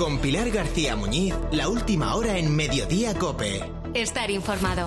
Con Pilar García Muñiz, la última hora en Mediodía COPE. Estar informado.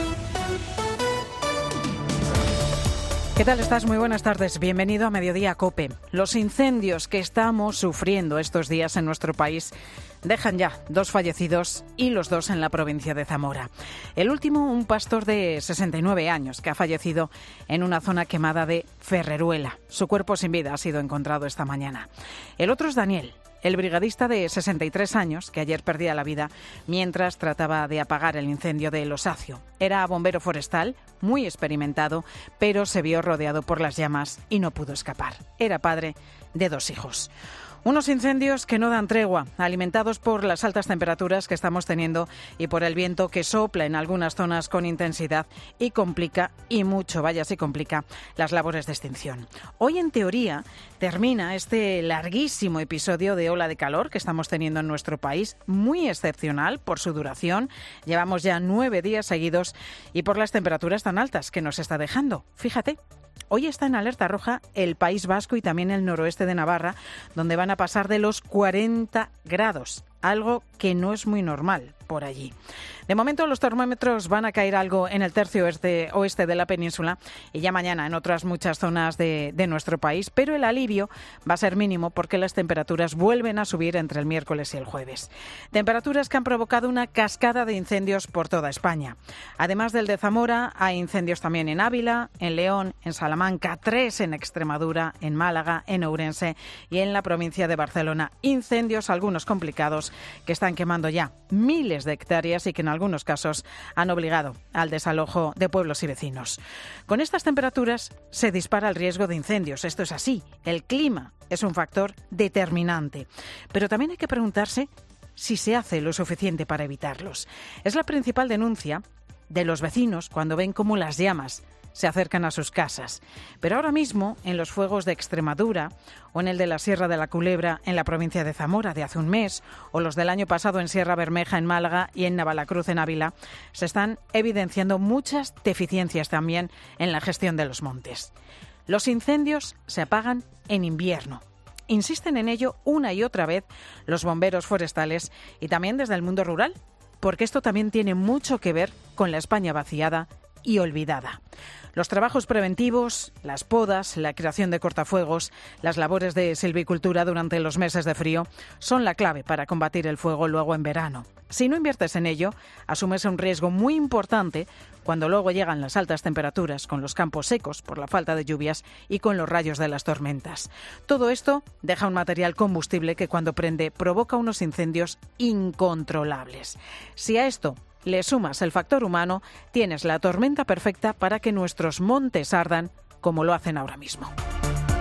¿Qué tal estás? Muy buenas tardes. Bienvenido a Mediodía COPE. Los incendios que estamos sufriendo estos días en nuestro país dejan ya 2 fallecidos y los 2 en la provincia de Zamora. El último, un pastor de 69 años que ha fallecido en una zona quemada de Ferreruela. Su cuerpo sin vida ha sido encontrado esta mañana. El otro es Daniel, el brigadista de 63 años que ayer perdía la vida mientras trataba de apagar el incendio de Losacio. Era bombero forestal, muy experimentado, pero se vio rodeado por las llamas y no pudo escapar. Era padre de 2 hijos. Unos incendios que no dan tregua, alimentados por las altas temperaturas que estamos teniendo y por el viento que sopla en algunas zonas con intensidad y complica, y mucho, vaya si complica, las labores de extinción. Hoy, en teoría, termina este larguísimo episodio de ola de calor que estamos teniendo en nuestro país, muy excepcional por su duración. Llevamos ya 9 días seguidos y por las temperaturas tan altas que nos está dejando. Fíjate. Hoy está en alerta roja el País Vasco y también el noroeste de Navarra, donde van a pasar de los 40 grados, algo que no es muy normal por allí. De momento los termómetros van a caer algo en el tercio oeste de la península y ya mañana en otras muchas zonas de nuestro país, pero el alivio va a ser mínimo porque las temperaturas vuelven a subir entre el miércoles y el jueves. Temperaturas que han provocado una cascada de incendios por toda España. Además del de Zamora, hay incendios también en Ávila, en León, en Salamanca, 3 en Extremadura, en Málaga, en Ourense y en la provincia de Barcelona. Incendios, algunos complicados, que están quemando ya miles de hectáreas y que en algunos casos han obligado al desalojo de pueblos y vecinos. Con estas temperaturas se dispara el riesgo de incendios. Esto es así. El clima es un factor determinante. Pero también hay que preguntarse si se hace lo suficiente para evitarlos. Es la principal denuncia de los vecinos cuando ven cómo las llamas se acercan a sus casas. Pero ahora mismo, en los fuegos de Extremadura o en el de la Sierra de la Culebra en la provincia de Zamora de hace un mes, o los del año pasado en Sierra Bermeja en Málaga y en Navalacruz en Ávila, se están evidenciando muchas deficiencias también en la gestión de los montes. Los incendios se apagan en invierno. Insisten en ello una y otra vez los bomberos forestales y también desde el mundo rural, porque esto también tiene mucho que ver con la España vaciada y olvidada. Los trabajos preventivos, las podas, la creación de cortafuegos, las labores de silvicultura durante los meses de frío son la clave para combatir el fuego luego en verano. Si no inviertes en ello, asumes un riesgo muy importante cuando luego llegan las altas temperaturas, con los campos secos por la falta de lluvias y con los rayos de las tormentas. Todo esto deja un material combustible que cuando prende provoca unos incendios incontrolables. Si a esto le sumas el factor humano, tienes la tormenta perfecta para que nuestros montes ardan como lo hacen ahora mismo.